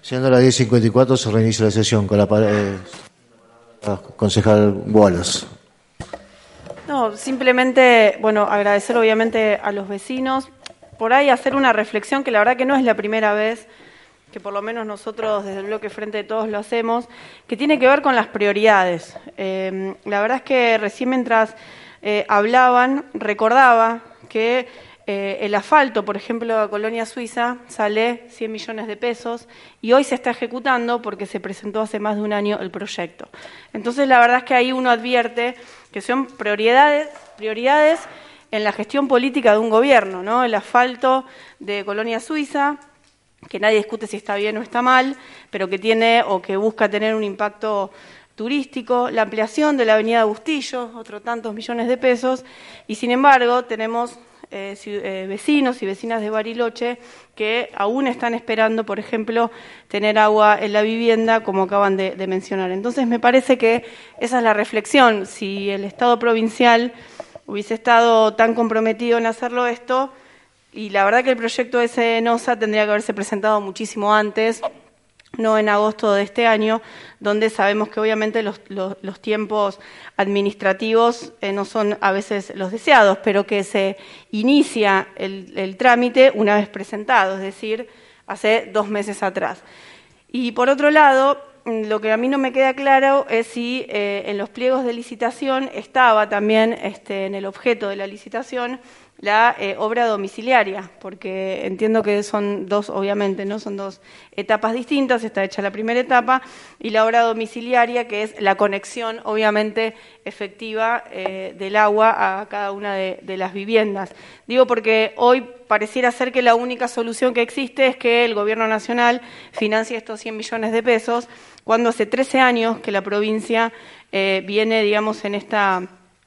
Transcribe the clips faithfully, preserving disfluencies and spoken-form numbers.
Siendo las diez cincuenta y cuatro, se reinicia la sesión con la eh, concejal Wallace. No, simplemente, bueno, agradecer obviamente a los vecinos, por ahí hacer una reflexión que la verdad que no es la primera vez que por lo menos nosotros desde el bloque Frente de Todos lo hacemos, que tiene que ver con las prioridades. Eh, la verdad es que recién mientras eh, hablaban, recordaba que eh, el asfalto, por ejemplo, de Colonia Suiza, sale cien millones de pesos y hoy se está ejecutando porque se presentó hace más de un año el proyecto. Entonces, la verdad es que ahí uno advierte que son prioridades, prioridades en la gestión política de un gobierno, ¿no? El asfalto de Colonia Suiza, que nadie discute si está bien o está mal, pero que tiene o que busca tener un impacto turístico, la ampliación de la avenida Bustillo, otro tantos millones de pesos, y sin embargo tenemos eh, eh, vecinos y vecinas de Bariloche que aún están esperando, por ejemplo, tener agua en la vivienda, como acaban de, de mencionar. Entonces me parece que esa es la reflexión. Si el Estado provincial hubiese estado tan comprometido en hacerlo esto, y la verdad que el proyecto ese de NOSA tendría que haberse presentado muchísimo antes, no en agosto de este año, donde sabemos que obviamente los, los, los tiempos administrativos eh, no son a veces los deseados, pero que se inicia el, el trámite una vez presentado, es decir, hace dos meses atrás. Y por otro lado, lo que a mí no me queda claro es si eh, en los pliegos de licitación estaba también este, en el objeto de la licitación la eh, obra domiciliaria, porque entiendo que son dos, obviamente, ¿no? Son dos etapas distintas, está hecha la primera etapa, y la obra domiciliaria, que es la conexión, obviamente, efectiva eh, del agua a cada una de, de las viviendas. Digo porque hoy pareciera ser que la única solución que existe es que el Gobierno Nacional financie estos cien millones de pesos, cuando hace trece años que la provincia eh, viene, digamos, en esta...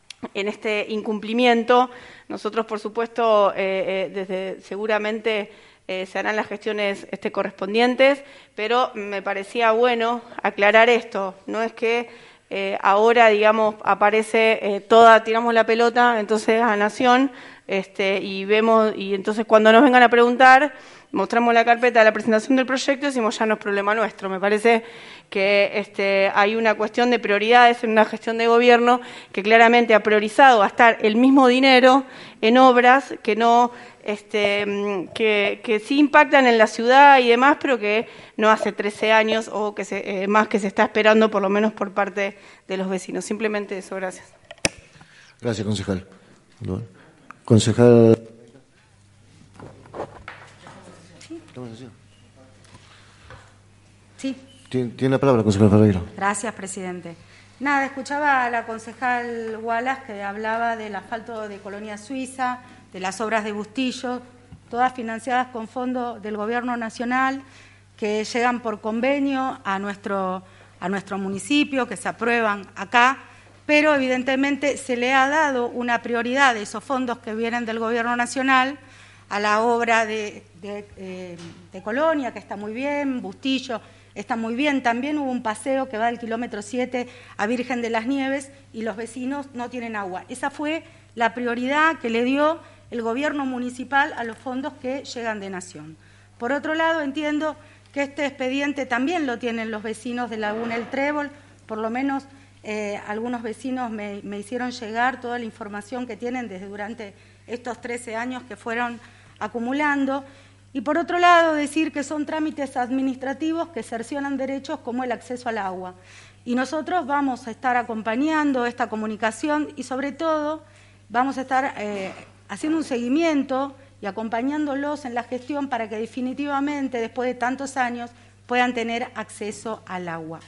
en este incumplimiento. Nosotros, por supuesto, eh, eh, desde seguramente eh, se harán las gestiones este, correspondientes, pero me parecía bueno aclarar esto. No es que eh, ahora, digamos, aparece eh, toda, tiramos la pelota, entonces a Nación, este, y vemos, y entonces cuando nos vengan a preguntar, mostramos la carpeta de la presentación del proyecto y decimos ya no es problema nuestro. Me parece que este, hay una cuestión de prioridades en una gestión de gobierno que claramente ha priorizado gastar el mismo dinero en obras que no este, que, que sí impactan en la ciudad y demás, pero que no hace trece años o que se, eh, más que se está esperando por lo menos por parte de los vecinos. Simplemente eso, gracias. Gracias, concejal. Concejal. Sí. Tiene, tiene la palabra, concejal Ferreira. Gracias, presidente. Nada, escuchaba a la concejal Wallace que hablaba del asfalto de Colonia Suiza, de las obras de Bustillo, todas financiadas con fondos del Gobierno Nacional, que llegan por convenio a nuestro, a nuestro municipio, que se aprueban acá, pero evidentemente se le ha dado una prioridad de esos fondos que vienen del Gobierno Nacional a la obra de, de, eh, de Colonia, que está muy bien, Bustillo está muy bien. También hubo un paseo que va del kilómetro siete a Virgen de las Nieves y los vecinos no tienen agua. Esa fue la prioridad que le dio el gobierno municipal a los fondos que llegan de Nación. Por otro lado, entiendo que este expediente también lo tienen los vecinos de Laguna El Trébol, por lo menos eh, algunos vecinos me, me hicieron llegar toda la información que tienen desde durante estos trece años que fueron acumulando. Y por otro lado, decir que son trámites administrativos que cercionan derechos como el acceso al agua. Y nosotros vamos a estar acompañando esta comunicación y sobre todo vamos a estar eh, haciendo un seguimiento y acompañándolos en la gestión para que definitivamente, después de tantos años, puedan tener acceso al agua.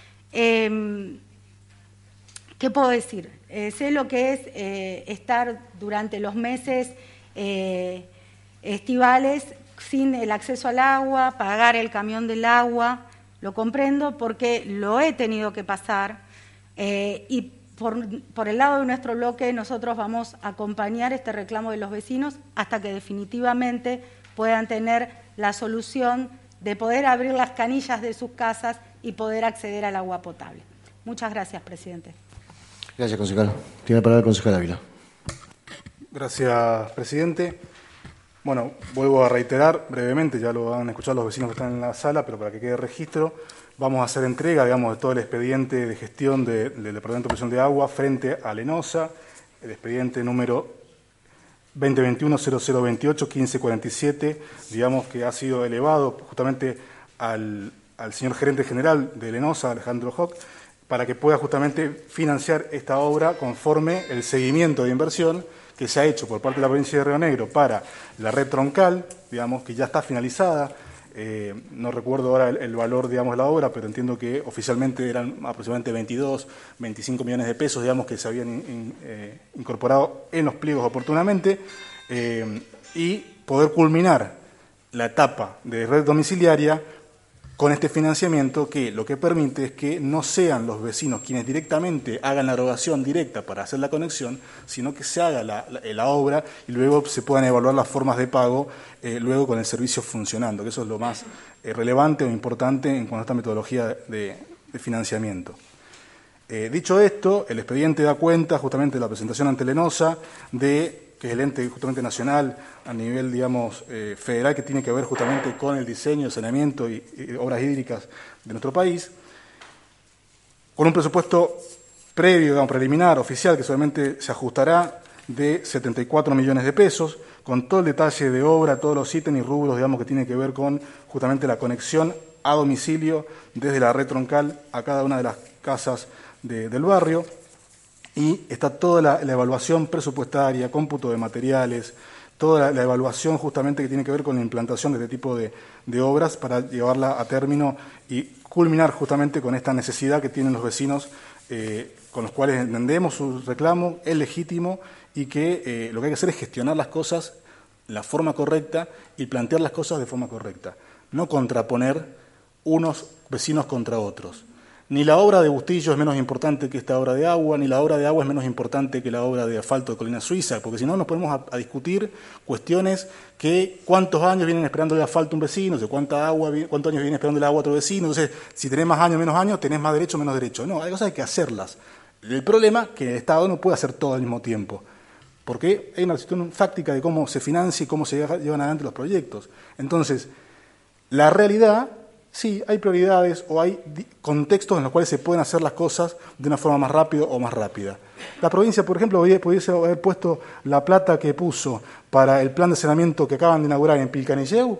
Eh, ¿Qué puedo decir? Eh, sé lo que es eh, estar durante los meses eh, estivales sin el acceso al agua, pagar el camión del agua, lo comprendo porque lo he tenido que pasar eh, y por, por el lado de nuestro bloque nosotros vamos a acompañar este reclamo de los vecinos hasta que definitivamente puedan tener la solución de poder abrir las canillas de sus casas y poder acceder al agua potable. Muchas gracias, presidente. Gracias, concejal. Tiene la palabra el concejal Ávila. Gracias, presidente. Bueno, vuelvo a reiterar brevemente, ya lo han escuchado los vecinos que están en la sala, pero para que quede registro, vamos a hacer entrega, digamos, de todo el expediente de gestión de, del Departamento de Protección de Agua frente a Lenosa, el expediente número veinte veintiuno cero cero veintiocho quince cuarenta y siete, digamos que ha sido elevado justamente al, al señor gerente general de Lenosa, Alejandro Hock, para que pueda justamente financiar esta obra conforme el seguimiento de inversión que se ha hecho por parte de la provincia de Río Negro para la red troncal, digamos, que ya está finalizada. Eh, no recuerdo ahora el, el valor, digamos, de la obra, pero entiendo que oficialmente eran aproximadamente veintidós, veinticinco millones de pesos, digamos, que se habían in, in, eh, incorporado en los pliegos oportunamente, eh, y poder culminar la etapa de red domiciliaria con este financiamiento que lo que permite es que no sean los vecinos quienes directamente hagan la erogación directa para hacer la conexión, sino que se haga la, la, la obra y luego se puedan evaluar las formas de pago eh, luego con el servicio funcionando, que eso es lo más eh, relevante o importante en cuanto a esta metodología de, de financiamiento. Eh, dicho esto, el expediente da cuenta justamente de la presentación ante Lenosa de que es el ente justamente nacional a nivel, digamos, eh, federal, que tiene que ver justamente con el diseño, saneamiento y, y obras hídricas de nuestro país, con un presupuesto previo, digamos, preliminar, oficial, que solamente se ajustará de setenta y cuatro millones de pesos, con todo el detalle de obra, todos los ítems y rubros, digamos, que tiene que ver con justamente la conexión a domicilio desde la red troncal a cada una de las casas de, del barrio. Y está toda la, la evaluación presupuestaria, cómputo de materiales, toda la, la evaluación justamente que tiene que ver con la implantación de este tipo de, de obras para llevarla a término y culminar justamente con esta necesidad que tienen los vecinos, eh, con los cuales entendemos su reclamo, es legítimo y que eh, lo que hay que hacer es gestionar las cosas de la forma correcta y plantear las cosas de forma correcta, no contraponer unos vecinos contra otros. Ni la obra de Bustillo es menos importante que esta obra de agua, ni la obra de agua es menos importante que la obra de asfalto de Colina Suiza, porque si no nos ponemos a, a discutir cuestiones que cuántos años vienen esperando el asfalto un vecino, de cuánta agua, cuántos años viene esperando el agua otro vecino, entonces si tenés más años, menos años, tenés más derecho, menos derecho. No, hay cosas que hay que hacerlas. El problema es que el Estado no puede hacer todo al mismo tiempo, porque hay una situación fáctica de cómo se financia y cómo se llevan adelante los proyectos. Entonces, la realidad... Sí, hay prioridades o hay contextos en los cuales se pueden hacer las cosas de una forma más rápida o más rápida. La provincia, por ejemplo, pudiese haber puesto la plata que puso para el plan de saneamiento que acaban de inaugurar en Pilcanilleu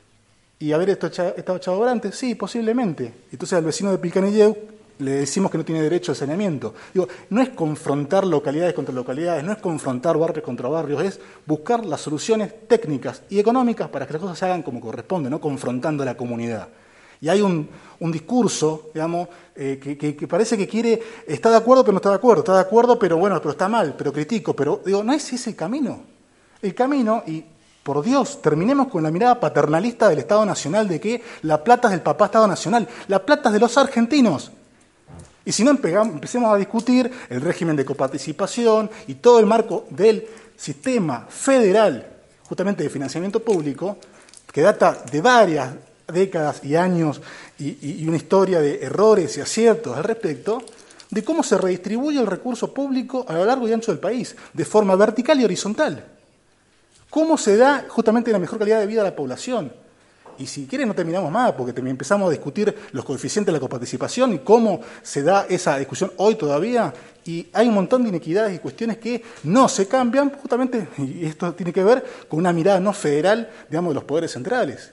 y haber estado echado antes. Sí, posiblemente. Entonces al vecino de Pilcanilleu le decimos que no tiene derecho al saneamiento. Digo, no es confrontar localidades contra localidades, no es confrontar barrios contra barrios, es buscar las soluciones técnicas y económicas para que las cosas se hagan como corresponde, no confrontando a la comunidad. Y hay un, un discurso, digamos, eh, que, que, que parece que quiere, está de acuerdo pero no está de acuerdo, está de acuerdo pero bueno, pero está mal, pero critico, pero digo, no es ese el camino. El camino, y por Dios, terminemos con la mirada paternalista del Estado Nacional de que la plata es del papá Estado Nacional, la plata es de los argentinos. Y si no empecemos a discutir el régimen de coparticipación y todo el marco del sistema federal, justamente de financiamiento público, que data de varias décadas y años y, y una historia de errores y aciertos al respecto, de cómo se redistribuye el recurso público a lo largo y ancho del país, de forma vertical y horizontal. Cómo se da justamente la mejor calidad de vida a la población. Y si quieren no terminamos más, porque empezamos a discutir los coeficientes de la coparticipación y cómo se da esa discusión hoy todavía, y hay un montón de inequidades y cuestiones que no se cambian, justamente, y esto tiene que ver con una mirada no federal, digamos, de los poderes centrales.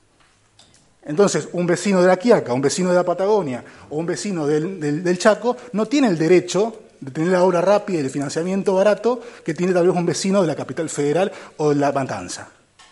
Entonces, un vecino de la Quiaca, un vecino de la Patagonia o un vecino del, del, del Chaco no tiene el derecho de tener la obra rápida y el financiamiento barato que tiene tal vez un vecino de la capital federal o de La Matanza.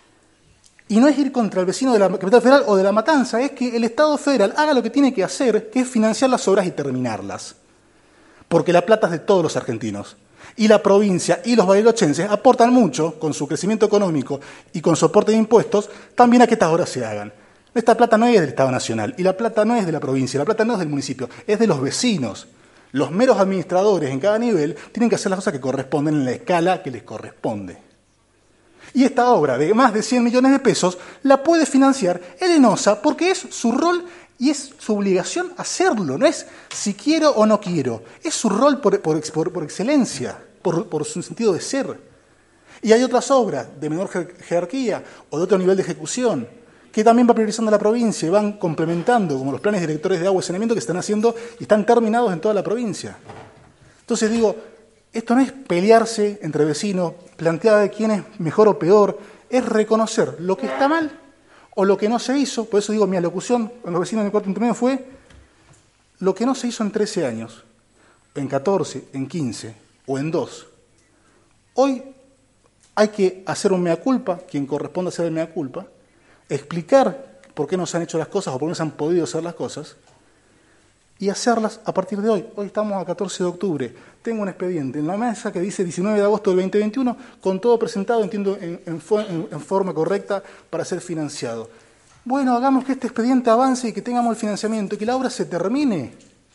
Y no es ir contra el vecino de la capital federal o de La Matanza, es que el Estado federal haga lo que tiene que hacer, que es financiar las obras y terminarlas. Porque la plata es de todos los argentinos. Y la provincia y los barilochenses aportan mucho con su crecimiento económico y con soporte de impuestos también a que estas obras se hagan. Esta plata no es del Estado Nacional y la plata no es de la provincia, la plata no es del municipio, es de los vecinos. Los meros administradores en cada nivel tienen que hacer las cosas que corresponden en la escala que les corresponde. Y esta obra de más de cien millones de pesos la puede financiar el Lenosa porque es su rol y es su obligación hacerlo. No es si quiero o no quiero, es su rol por, por, por, por excelencia, por, por su sentido de ser. Y hay otras obras de menor jerarquía o de otro nivel de ejecución que también va priorizando la provincia y van complementando, como los planes directores de agua y saneamiento que están haciendo y están terminados en toda la provincia. Entonces digo, esto no es pelearse entre vecinos, plantear de quién es mejor o peor, es reconocer lo que está mal o lo que no se hizo. Por eso digo, mi alocución con los vecinos del cuarto intermedio fue lo que no se hizo en trece años, en catorce, en quince o en dos. Hoy hay que hacer un mea culpa, quien corresponde hacer el mea culpa, explicar por qué no se han hecho las cosas o por qué no se han podido hacer las cosas y hacerlas a partir de hoy. Hoy estamos a catorce de octubre. Tengo un expediente en la mesa que dice diecinueve de agosto del veinte veintiuno, con todo presentado, entiendo, en, en, en, en forma correcta para ser financiado. Bueno, hagamos que este expediente avance y que tengamos el financiamiento y que la obra se termine.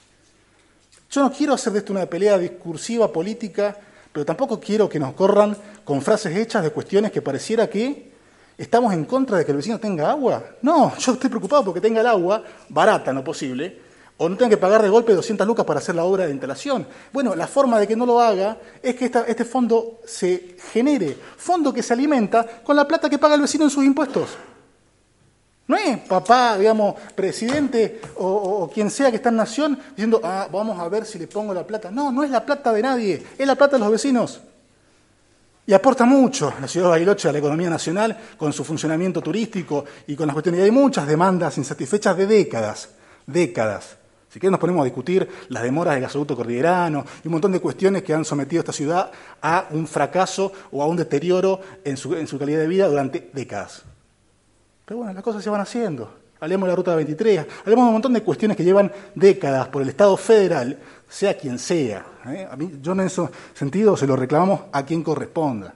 Yo no quiero hacer de esto una pelea discursiva, política, pero tampoco quiero que nos corran con frases hechas de cuestiones que pareciera que ¿estamos en contra de que el vecino tenga agua? No, yo estoy preocupado porque tenga el agua barata, no posible, o no tenga que pagar de golpe doscientas lucas para hacer la obra de instalación. Bueno, la forma de que no lo haga es que esta, este fondo se genere, fondo que se alimenta con la plata que paga el vecino en sus impuestos. No es papá, digamos, presidente o, o, o quien sea que está en Nación diciendo, ah, vamos a ver si le pongo la plata. No, no es la plata de nadie, es la plata de los vecinos. Y aporta mucho la ciudad de Bariloche a la economía nacional con su funcionamiento turístico y con las cuestiones. Y hay muchas demandas insatisfechas de décadas, décadas. Si quieren nos ponemos a discutir las demoras del gasoducto cordillerano y un montón de cuestiones que han sometido a esta ciudad a un fracaso o a un deterioro en su, en su calidad de vida durante décadas. Pero bueno, las cosas se van haciendo. Hablemos de la Ruta veintitrés, hablemos de un montón de cuestiones que llevan décadas por el Estado federal, sea quien sea. ¿eh? A mí, yo en ese sentido se lo reclamamos a quien corresponda.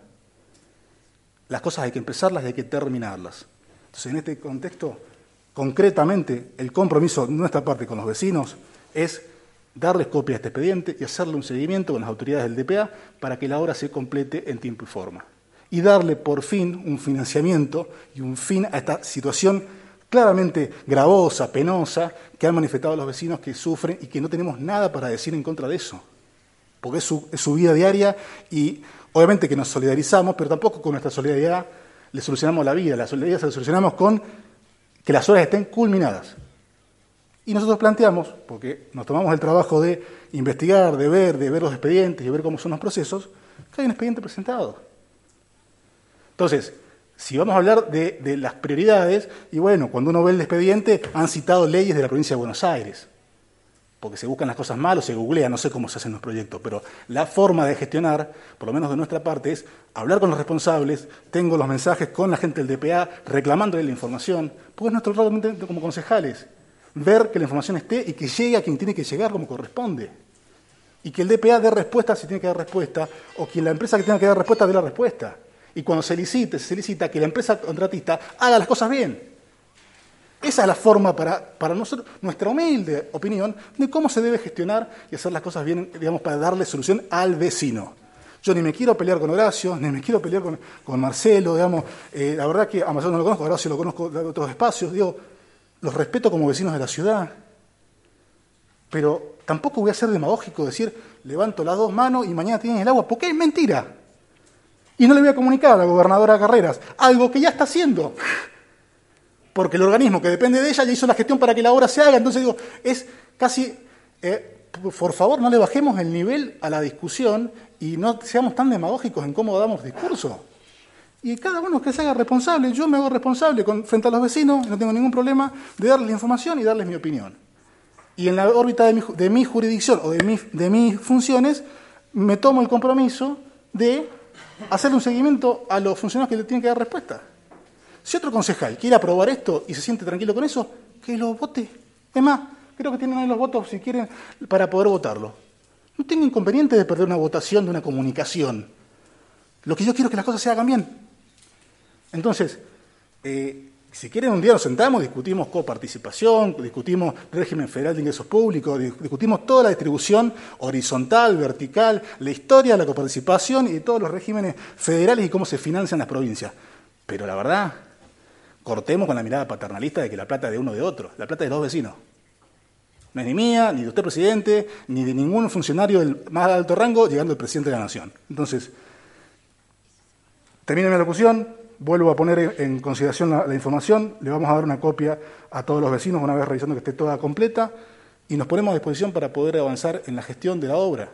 Las cosas hay que empezarlas y hay que terminarlas. Entonces, en este contexto, concretamente, el compromiso de nuestra parte con los vecinos es darles copia de este expediente y hacerle un seguimiento con las autoridades del D P A para que la obra se complete en tiempo y forma. Y darle por fin un financiamiento y un fin a esta situación claramente gravosa, penosa, que han manifestado los vecinos que sufren y que no tenemos nada para decir en contra de eso. Porque es su, es su vida diaria y obviamente que nos solidarizamos, pero tampoco con nuestra solidaridad le solucionamos la vida. La solidaridad se la solucionamos con que las obras estén culminadas. Y nosotros planteamos, porque nos tomamos el trabajo de investigar, de ver, de ver los expedientes y de ver cómo son los procesos, que hay un expediente presentado. Entonces, si vamos a hablar de, de las prioridades, y bueno, cuando uno ve el expediente, han citado leyes de la provincia de Buenos Aires, porque se buscan las cosas mal o se googlea, no sé cómo se hacen los proyectos, pero la forma de gestionar, por lo menos de nuestra parte, es hablar con los responsables, tengo los mensajes con la gente del D P A, reclamándole la información, porque es nuestro rol como concejales, ver que la información esté y que llegue a quien tiene que llegar como corresponde, y que el D P A dé respuesta si tiene que dar respuesta, o que la empresa que tenga que dar respuesta dé la respuesta. Y cuando se licite, se licita que la empresa contratista haga las cosas bien. Esa es la forma para, para nosotros, nuestra humilde opinión, de cómo se debe gestionar y hacer las cosas bien, digamos, para darle solución al vecino. Yo ni me quiero pelear con Horacio, ni me quiero pelear con, con Marcelo, digamos. Eh, la verdad que a Marcelo no lo conozco, a Horacio lo conozco de otros espacios. Digo, los respeto como vecinos de la ciudad. Pero tampoco voy a ser demagógico decir, levanto las dos manos y mañana tienen el agua, porque es mentira. Y no le voy a comunicar a la gobernadora Carreras algo que ya está haciendo, porque el organismo que depende de ella ya hizo la gestión para que la obra se haga. Entonces digo, es casi, eh, por favor, no le bajemos el nivel a la discusión y no seamos tan demagógicos en cómo damos discurso. Y cada uno que se haga responsable, yo me hago responsable con, frente a los vecinos, no tengo ningún problema de darles la información y darles mi opinión. Y en la órbita de mi, de mi jurisdicción o de, mi, de mis funciones, me tomo el compromiso de hacerle un seguimiento a los funcionarios que le tienen que dar respuesta. Si otro concejal quiere aprobar esto y se siente tranquilo con eso, que lo vote. Es más, creo que tienen ahí los votos, si quieren, para poder votarlo. No tengo inconveniente de perder una votación de una comunicación. Lo que yo quiero es que las cosas se hagan bien. Entonces, eh, si quieren un día nos sentamos, discutimos coparticipación, discutimos régimen federal de ingresos públicos, discutimos toda la distribución horizontal, vertical, la historia de la coparticipación y de todos los regímenes federales y cómo se financian las provincias. Pero la verdad, cortemos con la mirada paternalista de que la plata es de uno o de otro, la plata es de los vecinos. No es ni mía, ni de usted presidente, ni de ningún funcionario del más alto rango, llegando al presidente de la Nación. Entonces, Termino mi locución, vuelvo a poner en consideración la, la información, le vamos a dar una copia a todos los vecinos una vez revisando que esté toda completa y nos ponemos a disposición para poder avanzar en la gestión de la obra.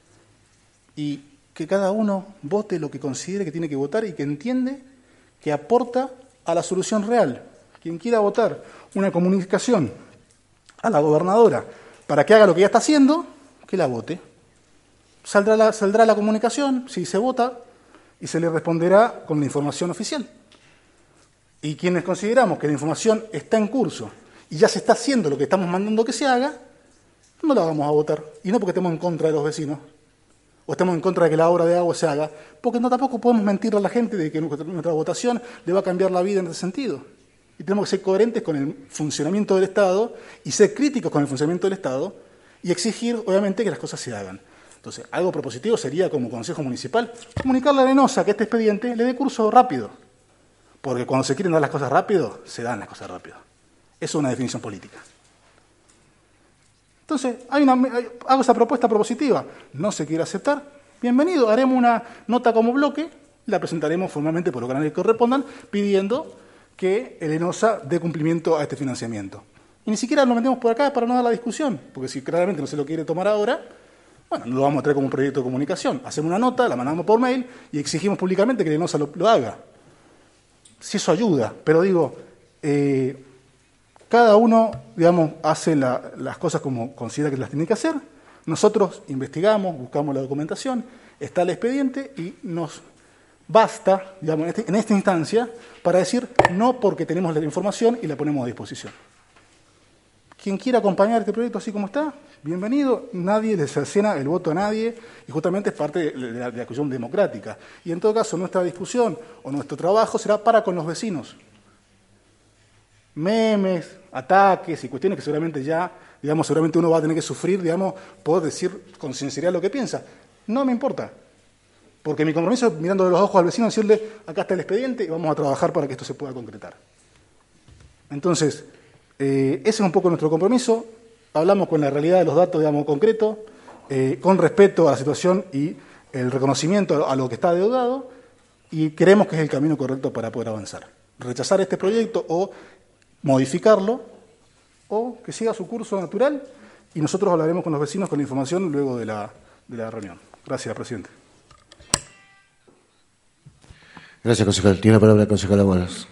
Y que cada uno vote lo que considere que tiene que votar y que entiende que aporta a la solución real. Quien quiera votar una comunicación a la gobernadora para que haga lo que ya está haciendo, que la vote. Saldrá la, saldrá la comunicación, si se vota, y se le responderá con la información oficial. Y quienes consideramos que la información está en curso y ya se está haciendo lo que estamos mandando que se haga, no la vamos a votar. Y no porque estemos en contra de los vecinos, o estemos en contra de que la obra de agua se haga, porque no tampoco podemos mentirle a la gente de que nuestra votación le va a cambiar la vida en ese sentido. Y tenemos que ser coherentes con el funcionamiento del Estado y ser críticos con el funcionamiento del Estado y exigir, obviamente, que las cosas se hagan. Entonces, algo propositivo sería, como Consejo Municipal, comunicarle a Lenosa que este expediente le dé curso rápido. Porque cuando se quieren dar las cosas rápido, se dan las cosas rápido. Eso es una definición política. Entonces, hay una, hay, hago esa propuesta propositiva. No se quiere aceptar. Bienvenido. Haremos una nota como bloque. La presentaremos formalmente por los canales que correspondan, pidiendo que el Lenosa dé cumplimiento a este financiamiento. Y ni siquiera lo metemos por acá para no dar la discusión, porque si claramente no se lo quiere tomar ahora, bueno, no lo vamos a traer como un proyecto de comunicación. Hacemos una nota, la mandamos por mail y exigimos públicamente que el Lenosa lo, lo haga. Si eso ayuda, pero digo, eh, cada uno, digamos, hace la, las cosas como considera que las tiene que hacer. Nosotros investigamos, buscamos la documentación, está el expediente y nos basta, digamos, en, este, en esta instancia, para decir no porque tenemos la información y la ponemos a disposición. Quien quiera acompañar este proyecto así como está, bienvenido. Nadie le cercena el voto a nadie y justamente es parte de la, de la discusión democrática. Y en todo caso, nuestra discusión o nuestro trabajo será para con los vecinos. Memes, ataques y cuestiones que seguramente ya, digamos, seguramente uno va a tener que sufrir, digamos, por decir con sinceridad lo que piensa. No me importa. Porque mi compromiso es mirándole los ojos al vecino y decirle, acá está el expediente y vamos a trabajar para que esto se pueda concretar. Entonces, eh, ese es un poco nuestro compromiso. Hablamos con la realidad de los datos, digamos, concretos, eh, con respeto a la situación y el reconocimiento a lo que está adeudado, y creemos que es el camino correcto para poder avanzar. Rechazar este proyecto o modificarlo, o que siga su curso natural, y nosotros hablaremos con los vecinos con la información luego de la, de la reunión. Gracias, presidente. Gracias, concejal. Tiene la palabra el concejal Aguadas.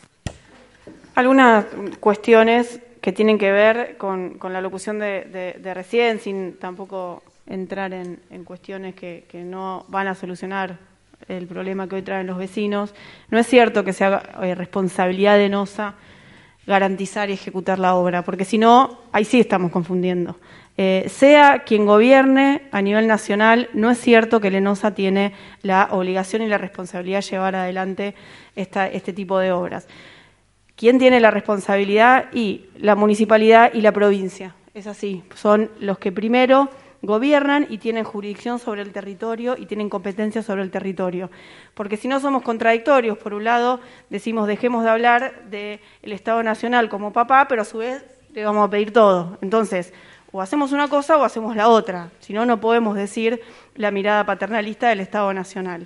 Algunas cuestiones que tienen que ver con, con la locución de, de, de recién, sin tampoco entrar en, en cuestiones que, que no van a solucionar el problema que hoy traen los vecinos. No es cierto que sea eh, responsabilidad de Lenosa garantizar y ejecutar la obra, porque si no, ahí sí estamos confundiendo. Eh, sea quien gobierne a nivel nacional, no es cierto que Lenosa tiene la obligación y la responsabilidad de llevar adelante esta, este tipo de obras. ¿Quién tiene la responsabilidad? Y la municipalidad y la provincia. Es así, son los que primero gobiernan y tienen jurisdicción sobre el territorio y tienen competencia sobre el territorio. Porque si no somos contradictorios, por un lado decimos dejemos de hablar del Estado Nacional como papá, pero a su vez le vamos a pedir todo. Entonces, o hacemos una cosa o hacemos la otra. Si no, no podemos decir la mirada paternalista del Estado Nacional.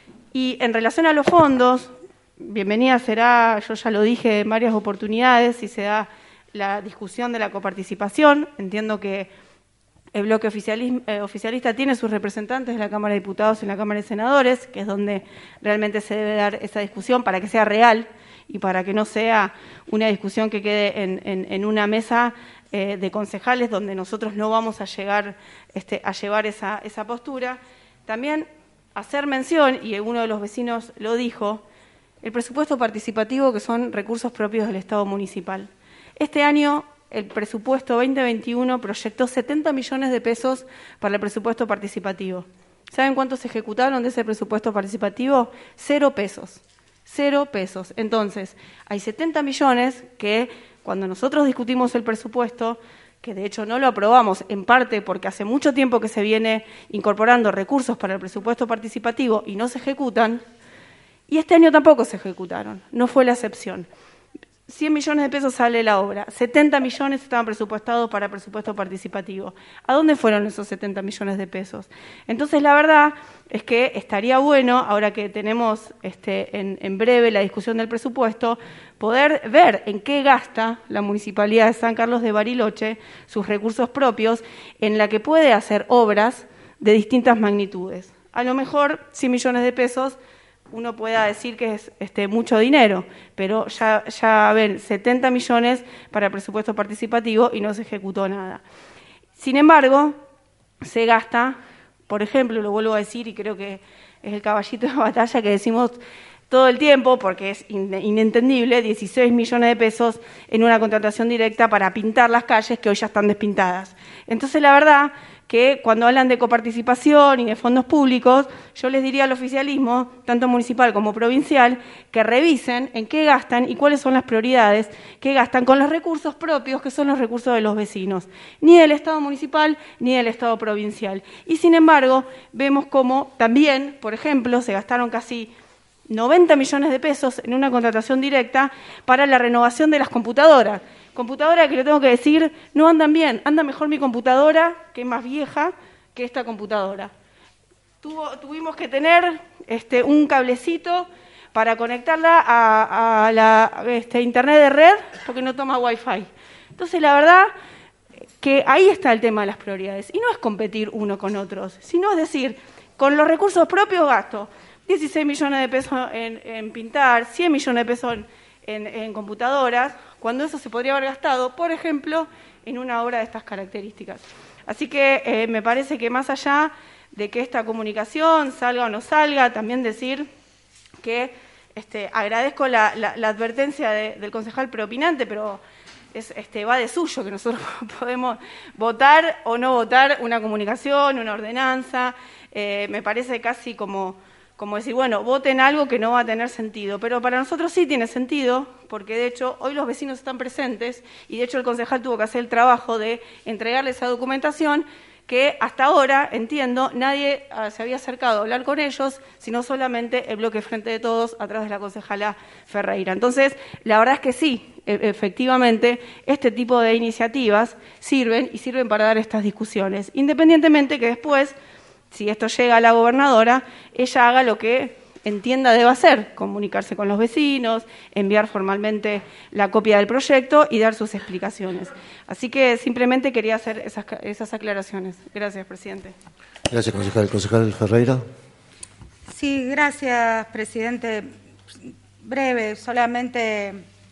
Y en relación a los fondos, bienvenida será, yo ya lo dije en varias oportunidades, si se da la discusión de la coparticipación. Entiendo que el bloque eh, oficialista tiene sus representantes en la Cámara de Diputados y en la Cámara de Senadores, que es donde realmente se debe dar esa discusión para que sea real y para que no sea una discusión que quede en, en, en una mesa eh, de concejales donde nosotros no vamos a llegar este, a llevar esa, esa postura. También hacer mención, y uno de los vecinos lo dijo, el presupuesto participativo, que son recursos propios del Estado municipal. Este año el presupuesto veinte veintiuno proyectó setenta millones de pesos para el presupuesto participativo. ¿Saben cuántos se ejecutaron de ese presupuesto participativo? Cero pesos. Cero pesos. Entonces, hay setenta millones que cuando nosotros discutimos el presupuesto, que de hecho no lo aprobamos en parte porque hace mucho tiempo que se viene incorporando recursos para el presupuesto participativo y no se ejecutan, y este año tampoco se ejecutaron, no fue la excepción. cien millones de pesos sale la obra, setenta millones estaban presupuestados para presupuesto participativo. ¿A dónde fueron esos setenta millones de pesos? Entonces, la verdad es que estaría bueno, ahora que tenemos este, en, en breve la discusión del presupuesto, poder ver en qué gasta la Municipalidad de San Carlos de Bariloche sus recursos propios, en la que puede hacer obras de distintas magnitudes. A lo mejor cien millones de pesos uno pueda decir que es este, mucho dinero, pero ya, ya ven, setenta millones para presupuesto participativo y no se ejecutó nada. Sin embargo, se gasta, por ejemplo, lo vuelvo a decir y creo que es el caballito de batalla que decimos todo el tiempo, porque es inentendible, dieciséis millones de pesos en una contratación directa para pintar las calles que hoy ya están despintadas. Entonces, la verdad que cuando hablan de coparticipación y de fondos públicos, yo les diría al oficialismo, tanto municipal como provincial, que revisen en qué gastan y cuáles son las prioridades que gastan con los recursos propios, que son los recursos de los vecinos, ni del Estado municipal ni del Estado provincial. Y sin embargo, vemos cómo también, por ejemplo, se gastaron casi noventa millones de pesos en una contratación directa para la renovación de las computadoras. Computadora que le tengo que decir, no andan bien, anda mejor mi computadora, que es más vieja que esta computadora. Tuvo, tuvimos que tener este, un cablecito para conectarla a, a la este, internet de red, porque no toma wifi. Entonces, la verdad que ahí está el tema de las prioridades. Y no es competir uno con otros, sino es decir, con los recursos propios gasto dieciséis millones de pesos en, en pintar, cien millones de pesos en, en, en computadoras, cuando eso se podría haber gastado, por ejemplo, en una obra de estas características. Así que eh, me parece que más allá de que esta comunicación salga o no salga, también decir que este, agradezco la, la, la advertencia de, del concejal preopinante, pero es, este, va de suyo que nosotros podemos votar o no votar una comunicación, una ordenanza. Eh, me parece casi como... como decir, bueno, voten algo que no va a tener sentido, pero para nosotros sí tiene sentido, porque de hecho hoy los vecinos están presentes y de hecho el concejal tuvo que hacer el trabajo de entregarles esa documentación que hasta ahora, entiendo, nadie uh, se había acercado a hablar con ellos, sino solamente el bloque Frente de Todos a través de la concejala Ferreira. Entonces, la verdad es que sí, e- efectivamente, este tipo de iniciativas sirven y sirven para dar estas discusiones, independientemente que después, si esto llega a la gobernadora, ella haga lo que entienda deba hacer, comunicarse con los vecinos, enviar formalmente la copia del proyecto y dar sus explicaciones. Así que simplemente quería hacer esas, esas aclaraciones. Gracias, presidente. Gracias, concejal. Concejal Ferreira. Sí, gracias, presidente. Breve, solamente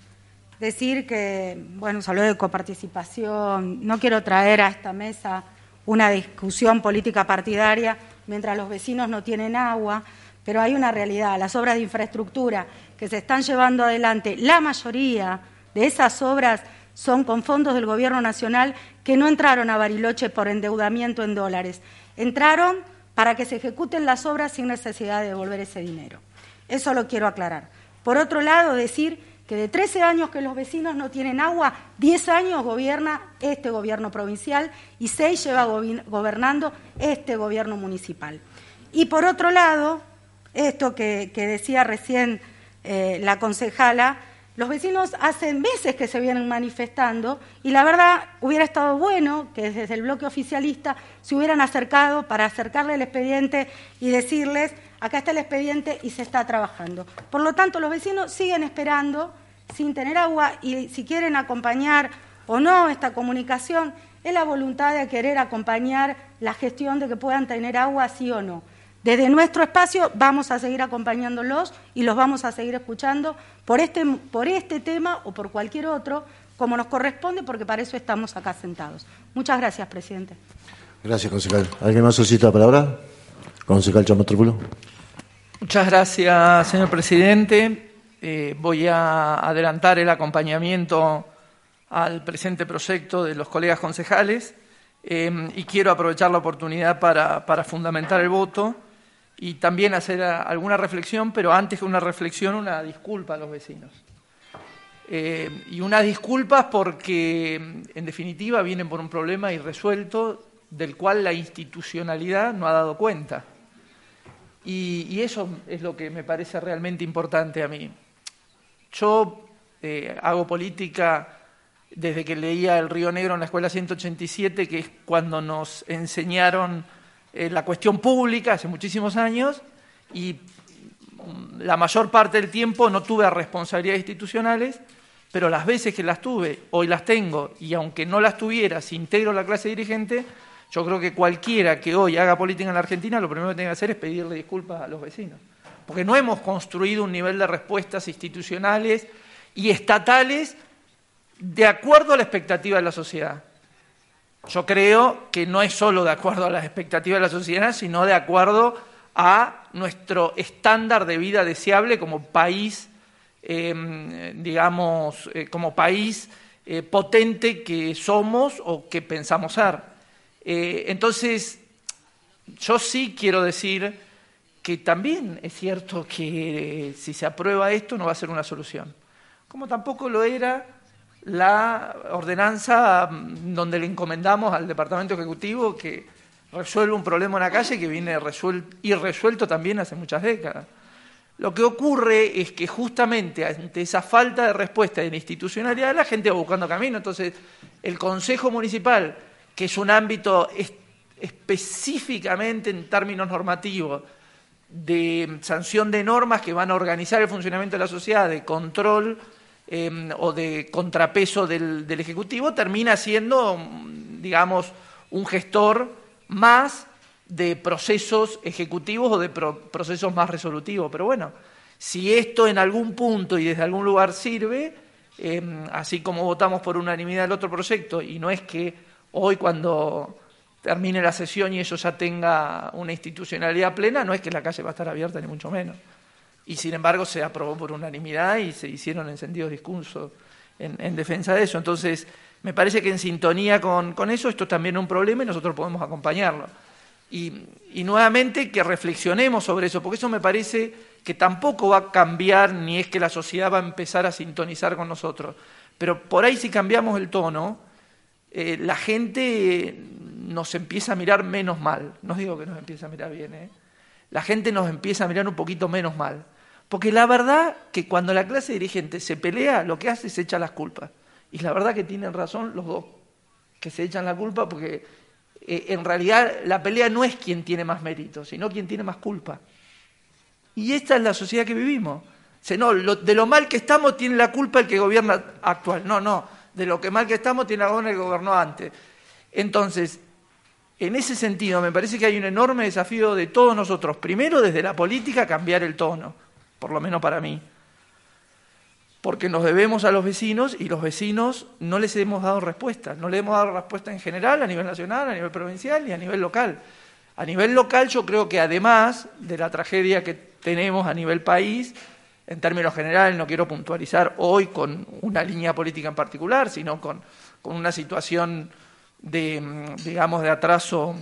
decir que, bueno, se habló de coparticipación. No quiero traer a esta mesa una discusión política partidaria mientras los vecinos no tienen agua, pero hay una realidad. Las obras de infraestructura que se están llevando adelante, la mayoría de esas obras son con fondos del Gobierno Nacional que no entraron a Bariloche por endeudamiento en dólares. Entraron para que se ejecuten las obras sin necesidad de devolver ese dinero. Eso lo quiero aclarar. Por otro lado, decir que de trece años que los vecinos no tienen agua, diez años gobierna este gobierno provincial y seis lleva gobernando este gobierno municipal. Y por otro lado, esto que, que decía recién eh, la concejala, los vecinos hace meses que se vienen manifestando y la verdad hubiera estado bueno que desde el bloque oficialista se hubieran acercado para acercarle el expediente y decirles: acá está el expediente y se está trabajando. Por lo tanto, los vecinos siguen esperando sin tener agua y si quieren acompañar o no esta comunicación, es la voluntad de querer acompañar la gestión de que puedan tener agua, sí o no. Desde nuestro espacio vamos a seguir acompañándolos y los vamos a seguir escuchando por este, por este tema o por cualquier otro, como nos corresponde, porque para eso estamos acá sentados. Muchas gracias, presidente. Gracias, concejal. ¿Alguien más solicita la palabra? Concejal Chamatrópulo. Muchas gracias, señor presidente. Eh, voy a adelantar el acompañamiento al presente proyecto de los colegas concejales eh, y quiero aprovechar la oportunidad para, para fundamentar el voto y también hacer a, alguna reflexión, pero antes que una reflexión, una disculpa a los vecinos. Eh, y unas disculpas porque, en definitiva, vienen por un problema irresuelto del cual la institucionalidad no ha dado cuenta. Y, y eso es lo que me parece realmente importante a mí. Yo eh, hago política desde que leía El Río Negro en la escuela ciento ochenta y siete, que es cuando nos enseñaron eh, la cuestión pública hace muchísimos años, y la mayor parte del tiempo no tuve responsabilidades institucionales, pero las veces que las tuve, hoy las tengo, y aunque no las tuviera, si integro la clase dirigente, yo creo que cualquiera que hoy haga política en la Argentina, lo primero que tiene que hacer es pedirle disculpas a los vecinos. Porque no hemos construido un nivel de respuestas institucionales y estatales de acuerdo a la expectativa de la sociedad. Yo creo que no es solo de acuerdo a las expectativas de la sociedad, sino de acuerdo a nuestro estándar de vida deseable como país, eh, digamos, eh, como país eh, potente que somos o que pensamos ser. Eh, entonces, yo sí quiero decir que también es cierto que eh, si se aprueba esto no va a ser una solución, como tampoco lo era la ordenanza donde le encomendamos al Departamento Ejecutivo que resuelve un problema en la calle que viene resuelto, irresuelto también hace muchas décadas. Lo que ocurre es que justamente ante esa falta de respuesta de la institucionalidad la gente va buscando camino. Entonces, el Consejo Municipal, que es un ámbito es, específicamente en términos normativos de sanción de normas que van a organizar el funcionamiento de la sociedad, de control eh, o de contrapeso del, del Ejecutivo, termina siendo, digamos, un gestor más de procesos ejecutivos o de pro, procesos más resolutivos. Pero bueno, si esto en algún punto y desde algún lugar sirve, eh, así como votamos por unanimidad el otro proyecto, y no es que hoy cuando termine la sesión y eso ya tenga una institucionalidad plena, no es que la calle va a estar abierta ni mucho menos. Y sin embargo se aprobó por unanimidad y se hicieron encendidos discursos en, en defensa de eso. Entonces, me parece que en sintonía con, con eso, esto es también un problema y nosotros podemos acompañarlo. Y, y nuevamente que reflexionemos sobre eso, porque eso me parece que tampoco va a cambiar ni es que la sociedad va a empezar a sintonizar con nosotros. Pero por ahí si cambiamos el tono, eh, la gente nos empieza a mirar menos mal. No digo que nos empiece a mirar bien, ¿eh? La gente nos empieza a mirar un poquito menos mal. Porque la verdad que cuando la clase dirigente se pelea, lo que hace es echar las culpas. Y la verdad que tienen razón los dos, que se echan la culpa porque eh, en realidad la pelea no es quien tiene más mérito, sino quien tiene más culpa. Y esta es la sociedad que vivimos. O sea, no, lo, de lo mal que estamos tiene la culpa el que gobierna actual. No, no, de lo que mal que estamos tiene la culpa el que gobernó antes. Entonces, en ese sentido me parece que hay un enorme desafío de todos nosotros. Primero, desde la política, cambiar el tono, por lo menos para mí. Porque nos debemos a los vecinos y los vecinos no les hemos dado respuesta. No les hemos dado respuesta en general, a nivel nacional, a nivel provincial y a nivel local. A nivel local yo creo que además de la tragedia que tenemos a nivel país, en términos generales, no quiero puntualizar hoy con una línea política en particular, sino con, con una situación de, digamos, de atraso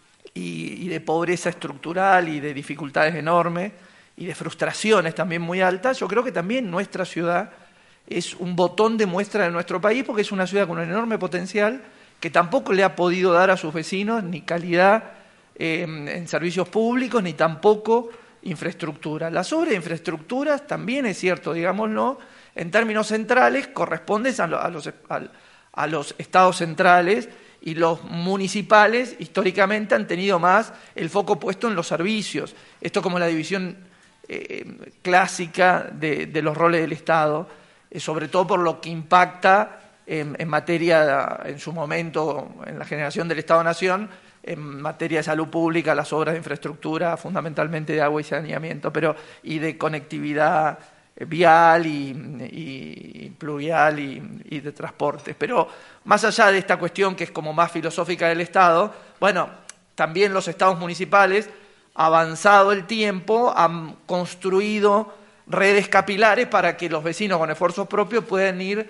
y, y de pobreza estructural y de dificultades enormes, y de frustraciones también muy altas, yo creo que también nuestra ciudad es un botón de muestra de nuestro país, porque es una ciudad con un enorme potencial que tampoco le ha podido dar a sus vecinos ni calidad eh, en servicios públicos, ni tampoco infraestructura. Las obras de infraestructuras también es cierto, digámoslo, en términos centrales corresponden a los, a los, a los estados centrales, y los municipales históricamente han tenido más el foco puesto en los servicios. Esto como la división Eh, clásica de, de los roles del Estado, eh, sobre todo por lo que impacta en, en materia, en su momento, en la generación del Estado-Nación, en materia de salud pública, las obras de infraestructura, fundamentalmente de agua y saneamiento, pero y de conectividad vial y, y, y pluvial y, y de transportes. Pero más allá de esta cuestión que es como más filosófica del Estado, bueno, también los estados municipales, avanzado el tiempo, han construido redes capilares para que los vecinos con esfuerzos propios puedan ir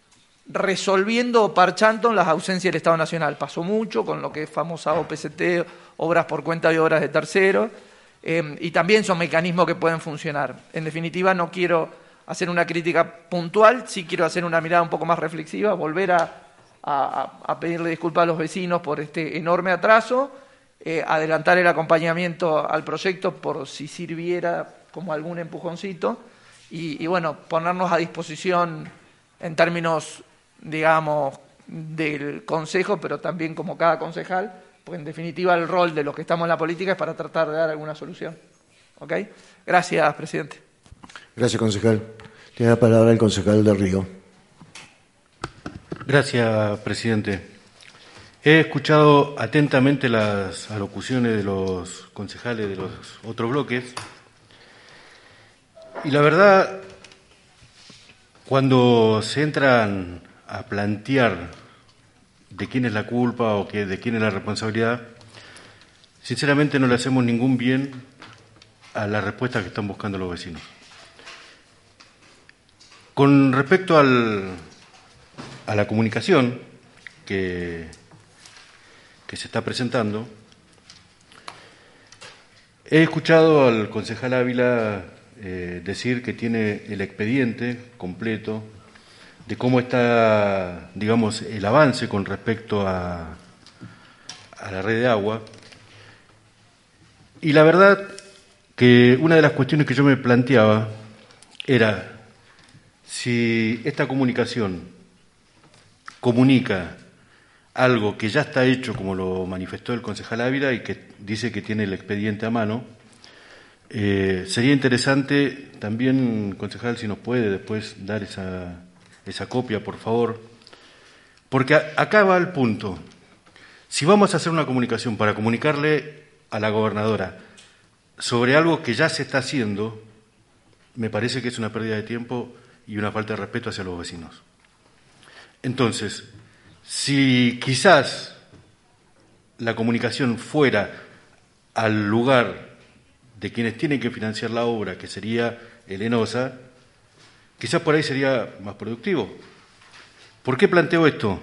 resolviendo o parchando las ausencias del Estado Nacional. Pasó mucho con lo que es famosa O P C T, obras por cuenta y obras de terceros, eh, y también son mecanismos que pueden funcionar. En definitiva, no quiero hacer una crítica puntual, sí quiero hacer una mirada un poco más reflexiva, volver a, a, a pedirle disculpas a los vecinos por este enorme atraso, Eh, adelantar el acompañamiento al proyecto por si sirviera como algún empujoncito y, y bueno, ponernos a disposición en términos, digamos, del Consejo, pero también como cada concejal, porque en definitiva el rol de los que estamos en la política es para tratar de dar alguna solución. ¿Ok? Gracias, presidente. Gracias, concejal. Tiene la palabra el concejal del Río. Gracias, presidente. He escuchado atentamente las alocuciones de los concejales de los otros bloques y la verdad, cuando se entran a plantear de quién es la culpa o que, de quién es la responsabilidad, sinceramente no le hacemos ningún bien a la respuesta que están buscando los vecinos. Con respecto al, a la comunicación que, que se está presentando, he escuchado al concejal Ávila eh, decir que tiene el expediente completo de cómo está, digamos, el avance con respecto a, a la red de agua. Y la verdad que una de las cuestiones que yo me planteaba era si esta comunicación comunica algo que ya está hecho, como lo manifestó el concejal Ávila, y que dice que tiene el expediente a mano. Eh, sería interesante también, concejal, si nos puede después dar esa, esa copia, por favor, porque a, acá va el punto. Si vamos a hacer una comunicación para comunicarle a la gobernadora sobre algo que ya se está haciendo, me parece que es una pérdida de tiempo y una falta de respeto hacia los vecinos. Entonces, si quizás la comunicación fuera al lugar de quienes tienen que financiar la obra, que sería el ENOSA, quizás por ahí sería más productivo. ¿Por qué planteo esto?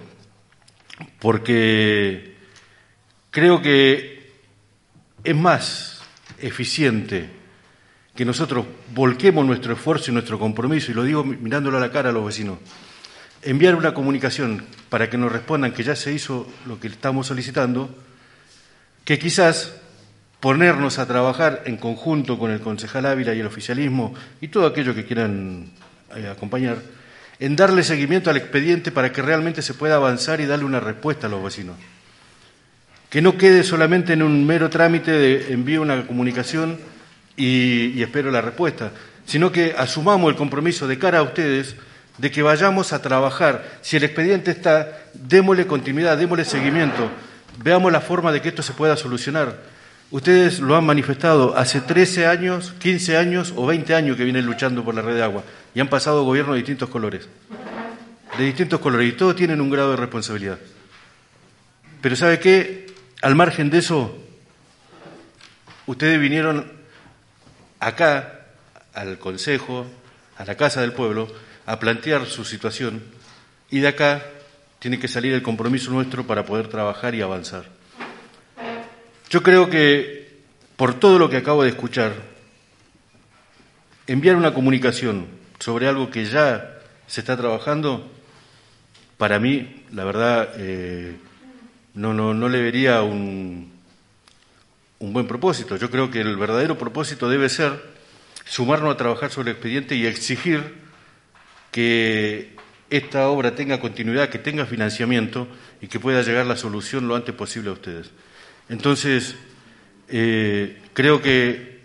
Porque creo que es más eficiente que nosotros volquemos nuestro esfuerzo y nuestro compromiso, y lo digo mirándolo a la cara a los vecinos, enviar una comunicación para que nos respondan que ya se hizo lo que estamos solicitando, que quizás ponernos a trabajar en conjunto con el concejal Ávila y el oficialismo y todo aquello que quieran eh, acompañar, en darle seguimiento al expediente para que realmente se pueda avanzar y darle una respuesta a los vecinos. Que no quede solamente en un mero trámite de envío una comunicación y, y espero la respuesta, sino que asumamos el compromiso de cara a ustedes de que vayamos a trabajar. Si el expediente está, démosle continuidad, démosle seguimiento, veamos la forma de que esto se pueda solucionar. Ustedes lo han manifestado hace trece años, quince años o veinte años que vienen luchando por la red de agua y han pasado gobiernos de distintos colores, de distintos colores, y todos tienen un grado de responsabilidad. Pero ¿sabe qué? Al margen de eso, ustedes vinieron acá, al Consejo, a la Casa del Pueblo, a plantear su situación, y de acá tiene que salir el compromiso nuestro para poder trabajar y avanzar. Yo creo que, por todo lo que acabo de escuchar, enviar una comunicación sobre algo que ya se está trabajando, para mí, la verdad, eh, no, no, no le vería un, un buen propósito. Yo creo que el verdadero propósito debe ser sumarnos a trabajar sobre el expediente y exigir que esta obra tenga continuidad, que tenga financiamiento y que pueda llegar la solución lo antes posible a ustedes. Entonces, eh, creo que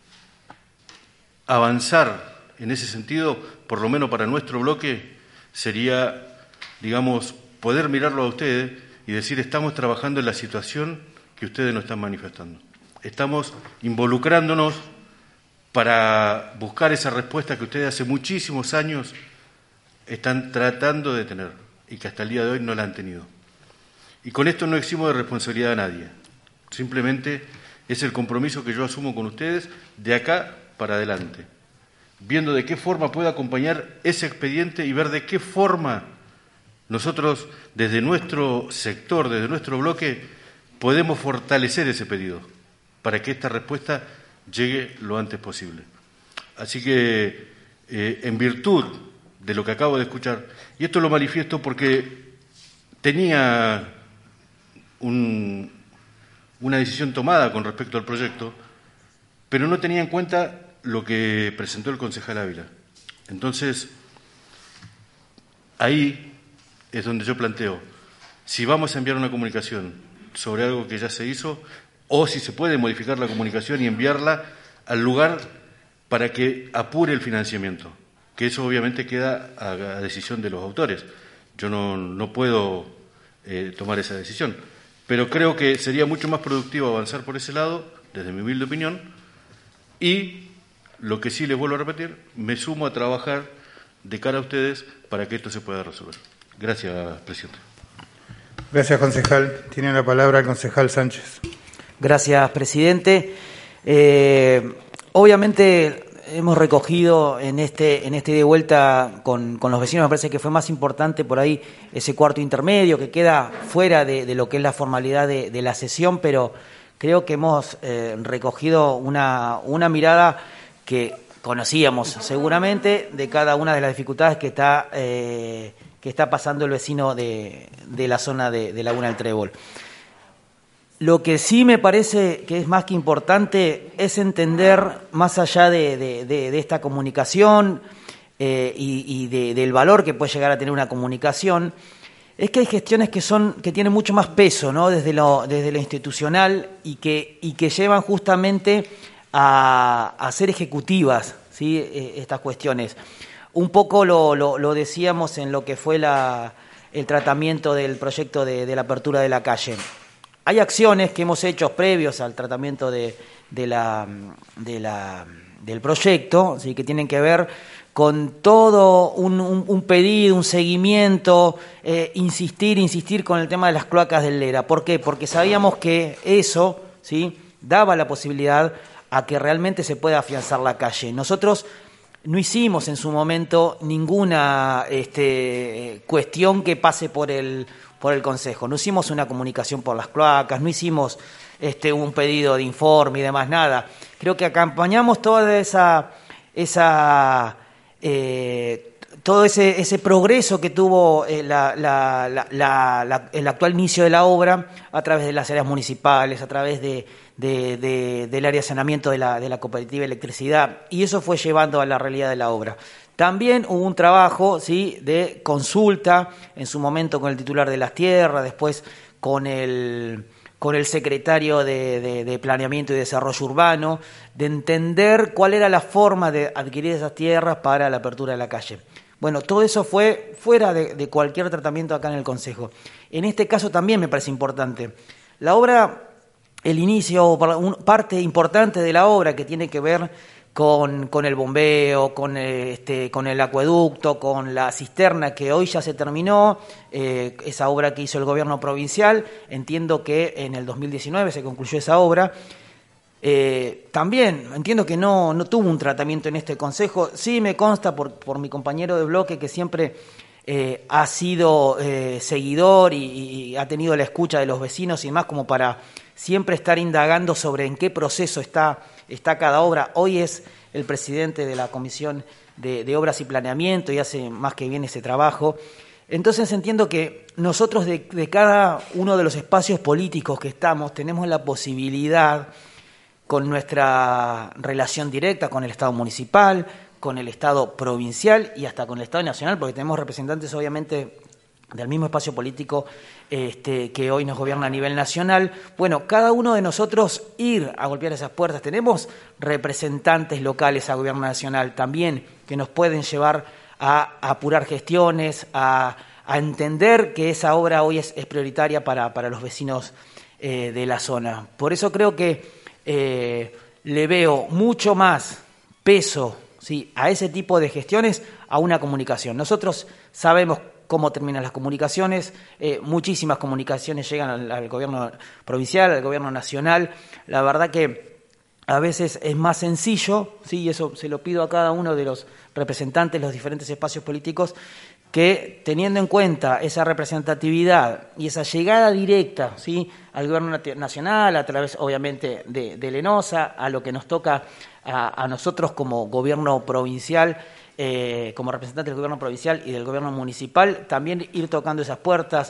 avanzar en ese sentido, por lo menos para nuestro bloque, sería, digamos, poder mirarlo a ustedes y decir, estamos trabajando en la situación que ustedes nos están manifestando. Estamos involucrándonos para buscar esa respuesta que ustedes hace muchísimos años están tratando de tener y que hasta el día de hoy no la han tenido. Y con esto no eximo de responsabilidad a nadie. Simplemente es el compromiso que yo asumo con ustedes de acá para adelante, viendo de qué forma puedo acompañar ese expediente y ver de qué forma nosotros, desde nuestro sector, desde nuestro bloque, podemos fortalecer ese pedido para que esta respuesta llegue lo antes posible. Así que, eh, en virtud de lo que acabo de escuchar, y esto lo manifiesto porque tenía un, una decisión tomada con respecto al proyecto, pero no tenía en cuenta lo que presentó el concejal Ávila. Entonces, ahí es donde yo planteo, si vamos a enviar una comunicación sobre algo que ya se hizo, o si se puede modificar la comunicación y enviarla al lugar para que apure el financiamiento, que eso obviamente queda a, a decisión de los autores. Yo no, no puedo eh, tomar esa decisión, pero creo que sería mucho más productivo avanzar por ese lado, desde mi humilde opinión, y lo que sí les vuelvo a repetir, me sumo a trabajar de cara a ustedes para que esto se pueda resolver. Gracias, presidente. Gracias, concejal. Tiene la palabra el concejal Sánchez. Gracias, presidente. Eh, obviamente hemos recogido en este en este de vuelta con, con los vecinos, me parece que fue más importante por ahí ese cuarto intermedio que queda fuera de, de lo que es la formalidad de, de la sesión, pero creo que hemos eh, recogido una, una mirada que conocíamos seguramente de cada una de las dificultades que está eh, que está pasando el vecino de, de la zona de, de Laguna del Trébol. Lo que sí me parece que es más que importante es entender, más allá de, de, de, de esta comunicación eh, y, y de, del valor que puede llegar a tener una comunicación, es que hay gestiones que son que tienen mucho más peso, ¿no? desde lo, desde lo institucional y que, y que llevan justamente a, a ser ejecutivas, ¿sí? eh, estas cuestiones. Un poco lo, lo, lo decíamos en lo que fue la, el tratamiento del proyecto de, de la apertura de la calle. Hay acciones que hemos hecho previos al tratamiento de, de la, de la, del proyecto, ¿sí? que tienen que ver con todo un, un, un pedido, un seguimiento, eh, insistir, insistir con el tema de las cloacas del Lera. ¿Por qué? Porque sabíamos que eso, ¿sí? daba la posibilidad a que realmente se pueda afianzar la calle. Nosotros no hicimos en su momento ninguna este, cuestión que pase por el, por el Consejo. No hicimos una comunicación por las cloacas, no hicimos este, un pedido de informe y demás, nada. Creo que acompañamos toda esa, esa eh, todo ese, ese progreso que tuvo eh, la, la, la, la, la, el actual inicio de la obra a través de las áreas municipales, a través de De, de, del área de saneamiento de la, de la cooperativa de electricidad, y eso fue llevando a la realidad de la obra. También hubo un trabajo, ¿sí? de consulta, en su momento con el titular de las tierras, después con el, con el secretario de, de, de Planeamiento y Desarrollo Urbano, de entender cuál era la forma de adquirir esas tierras para la apertura de la calle. Bueno, todo eso fue fuera de, de cualquier tratamiento acá en el Consejo. En este caso también me parece importante. La obra... El inicio, parte importante de la obra que tiene que ver con, con el bombeo, con, este, con el acueducto, con la cisterna que hoy ya se terminó, eh, esa obra que hizo el gobierno provincial. Entiendo que en el dos mil diecinueve se concluyó esa obra. Eh, también entiendo que no, no tuvo un tratamiento en este Consejo. Sí me consta por, por mi compañero de bloque que siempre eh, ha sido eh, seguidor y, y ha tenido la escucha de los vecinos y demás como para siempre estar indagando sobre en qué proceso está, está cada obra. Hoy es el presidente de la Comisión de, de Obras y Planeamiento y hace más que bien ese trabajo. Entonces entiendo que nosotros de, de cada uno de los espacios políticos que estamos tenemos la posibilidad, con nuestra relación directa con el Estado municipal, con el Estado provincial y hasta con el Estado nacional, porque tenemos representantes obviamente del mismo espacio político este, que hoy nos gobierna a nivel nacional. Bueno, cada uno de nosotros ir a golpear esas puertas. Tenemos representantes locales a gobierno nacional también que nos pueden llevar a, a apurar gestiones, a, a entender que esa obra hoy es, es prioritaria para, para los vecinos eh, de la zona. Por eso creo que eh, le veo mucho más peso, ¿sí? a ese tipo de gestiones, a una comunicación. Nosotros sabemos cómo terminan las comunicaciones, eh, muchísimas comunicaciones llegan al, al gobierno provincial, al gobierno nacional. La verdad que a veces es más sencillo, sí, y eso se lo pido a cada uno de los representantes de los diferentes espacios políticos, que teniendo en cuenta esa representatividad y esa llegada directa, ¿sí? al gobierno nacional, a través obviamente de, de Lenosa, a lo que nos toca a, a nosotros como gobierno provincial, Eh, como representante del gobierno provincial y del gobierno municipal, también ir tocando esas puertas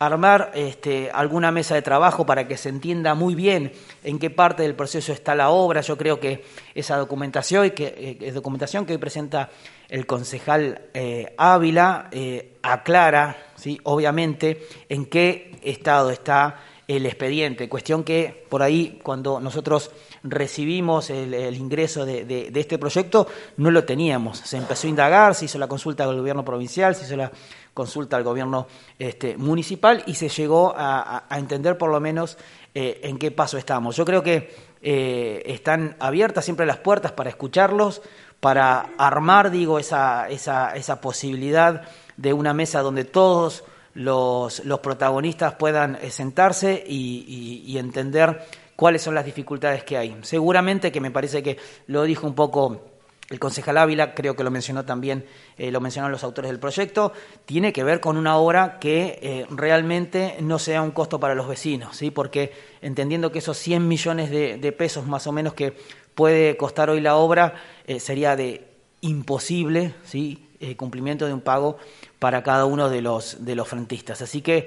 armar este, alguna mesa de trabajo para que se entienda muy bien en qué parte del proceso está la obra. Yo creo que esa documentación que, eh, documentación que hoy presenta el concejal eh, Ávila eh, aclara, ¿sí?, obviamente, en qué estado está el expediente, cuestión que por ahí cuando nosotros recibimos el, el ingreso de, de, de este proyecto no lo teníamos. Se empezó a indagar, se hizo la consulta al gobierno provincial, se hizo la consulta al gobierno este, municipal y se llegó a, a, a entender por lo menos eh, en qué paso estamos. Yo creo que eh, están abiertas siempre las puertas para escucharlos, para armar, digo, esa, esa, esa posibilidad de una mesa donde todos los, los protagonistas puedan eh, sentarse y, y, y entender cuáles son las dificultades que hay. Seguramente, que me parece que lo dijo un poco el concejal Ávila, creo que lo mencionó también, eh, lo mencionaron los autores del proyecto, tiene que ver con una obra que eh, realmente no sea un costo para los vecinos, ¿sí? Porque entendiendo que esos cien millones de, de pesos más o menos que puede costar hoy la obra, eh, sería de imposible, ¿sí?, eh, cumplimiento de un pago para cada uno de los, de los frentistas. Así que,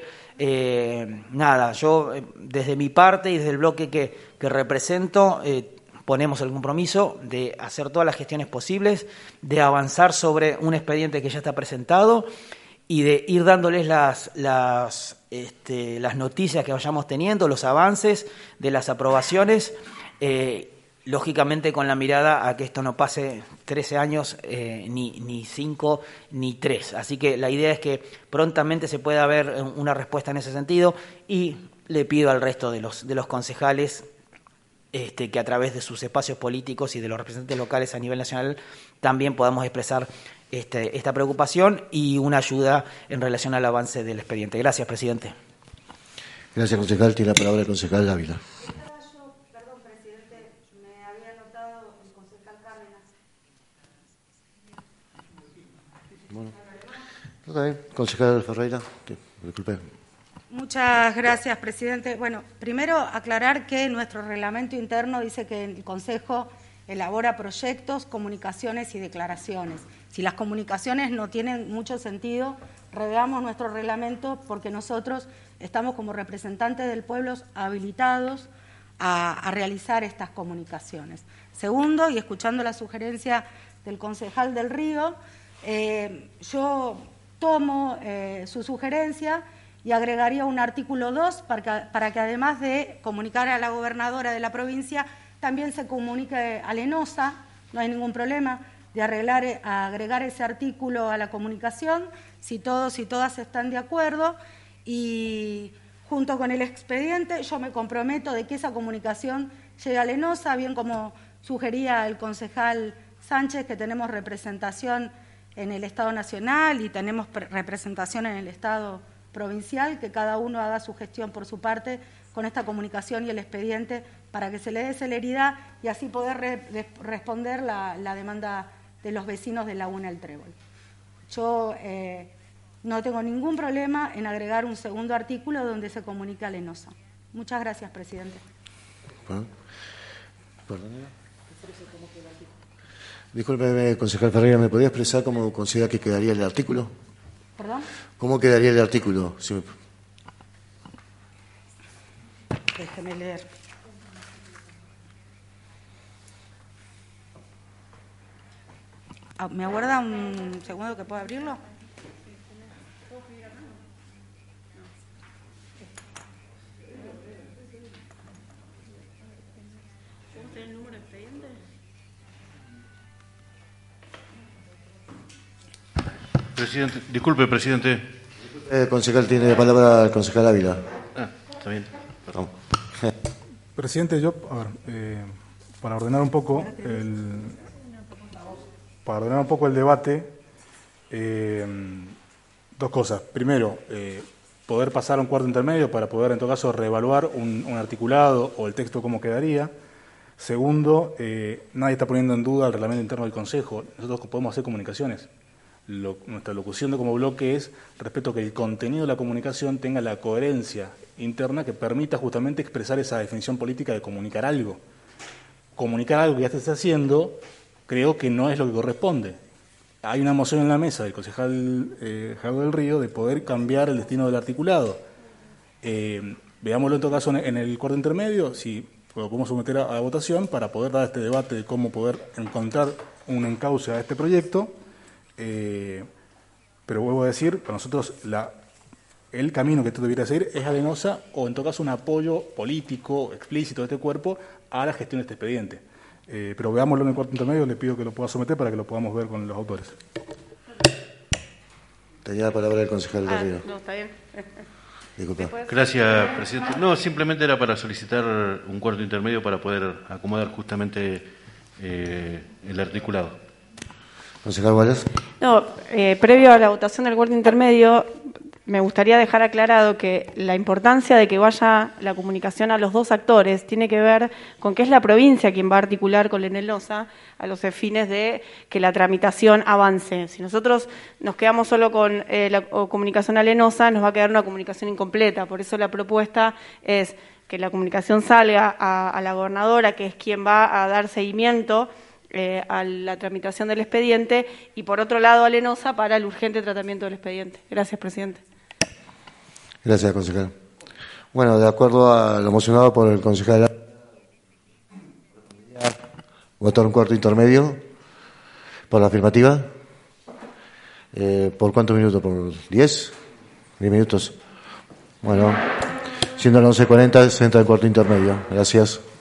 eh, nada, yo eh, desde mi parte y desde el bloque que, que represento, eh, ponemos el compromiso de hacer todas las gestiones posibles, de avanzar sobre un expediente que ya está presentado y de ir dándoles las, las, este, las noticias que vayamos teniendo, los avances de las aprobaciones, eh, lógicamente con la mirada a que esto no pase trece años, eh, ni, ni cinco, ni tres. Así que la idea es que prontamente se pueda ver una respuesta en ese sentido y le pido al resto de los, de los concejales este, que a través de sus espacios políticos y de los representantes locales a nivel nacional también podamos expresar este, esta preocupación y una ayuda en relación al avance del expediente. Gracias, presidente. Gracias, concejal. Tiene la palabra el concejal Ávila. Bueno, está bien. Concejal Ferreira, disculpe. Muchas gracias, presidente. Bueno, primero aclarar que nuestro reglamento interno dice que el Consejo elabora proyectos, comunicaciones y declaraciones. Si las comunicaciones no tienen mucho sentido, reveamos nuestro reglamento porque nosotros estamos como representantes del pueblo habilitados a, a realizar estas comunicaciones. Segundo, y escuchando la sugerencia del concejal del Río, Eh, yo tomo eh, su sugerencia y agregaría un artículo dos para que, para que además de comunicar a la gobernadora de la provincia, también se comunique a Lenosa. No hay ningún problema de arreglar, agregar ese artículo a la comunicación, si todos y todas están de acuerdo, y junto con el expediente yo me comprometo de que esa comunicación llegue a Lenosa, bien como sugería el concejal Sánchez, que tenemos representación en el Estado Nacional y tenemos representación en el Estado Provincial, que cada uno haga su gestión por su parte con esta comunicación y el expediente para que se le dé celeridad y así poder re responder la, la demanda de los vecinos de Laguna El Trébol. Yo eh, no tengo ningún problema en agregar un segundo artículo donde se comunica a Lenosa. Muchas gracias, presidente. Bueno, discúlpeme, concejal Ferreira, ¿me podría expresar cómo considera que quedaría el artículo? ¿Perdón? ¿Cómo quedaría el artículo? Si me... Déjeme leer. ¿Me aguarda un segundo que pueda abrirlo? Presidente, disculpe, presidente. El concejal tiene la palabra el concejal Ávila. Ah, está bien. Perdón. Presidente, yo, a ver, eh, para ordenar un poco el, para ordenar un poco el debate, eh, dos cosas. Primero, eh, poder pasar a un cuarto intermedio para poder, en todo caso, reevaluar un, un articulado o el texto cómo quedaría. Segundo, eh, nadie está poniendo en duda el reglamento interno del Consejo. Nosotros podemos hacer comunicaciones. Lo, nuestra locución de como bloque es respecto a que el contenido de la comunicación tenga la coherencia interna que permita justamente expresar esa definición política de comunicar algo. Comunicar algo que ya se está haciendo, creo que no es lo que corresponde. Hay una moción en la mesa del concejal eh, Gerardo del Río de poder cambiar el destino del articulado. Eh, veámoslo en todo caso en el cuarto intermedio, si lo podemos someter a, a votación para poder dar este debate de cómo poder encontrar un encauce a este proyecto. Eh, pero vuelvo a decir, para nosotros la, el camino que esto debería seguir es arenosa o en todo caso un apoyo político explícito de este cuerpo a la gestión de este expediente. Eh, pero veámoslo en el cuarto intermedio, le pido que lo pueda someter para que lo podamos ver con los autores. Tenía la palabra el concejal Ah, Garrido. no, está bien. Disculpa. Gracias, presidente. No, simplemente era para solicitar un cuarto intermedio para poder acomodar justamente eh, el articulado. Concejal Wallace. No, eh, previo a la votación del cuarto intermedio, me gustaría dejar aclarado que la importancia de que vaya la comunicación a los dos actores tiene que ver con que es la provincia quien va a articular con la ENELOSA a los fines de que la tramitación avance. Si nosotros nos quedamos solo con eh, la comunicación a la ENELOSA, nos va a quedar una comunicación incompleta. Por eso la propuesta es que la comunicación salga a, a la gobernadora, que es quien va a dar seguimiento Eh, a la tramitación del expediente, y por otro lado a la ENELOSA para el urgente tratamiento del expediente. Gracias, presidente. Gracias, concejal. Bueno, de acuerdo a lo mocionado por el concejal, votar un cuarto intermedio por la afirmativa. Eh, ¿Por cuántos minutos? ¿Por diez? ¿diez minutos? Bueno, siendo las once cuarenta, se entra el cuarto intermedio. Gracias.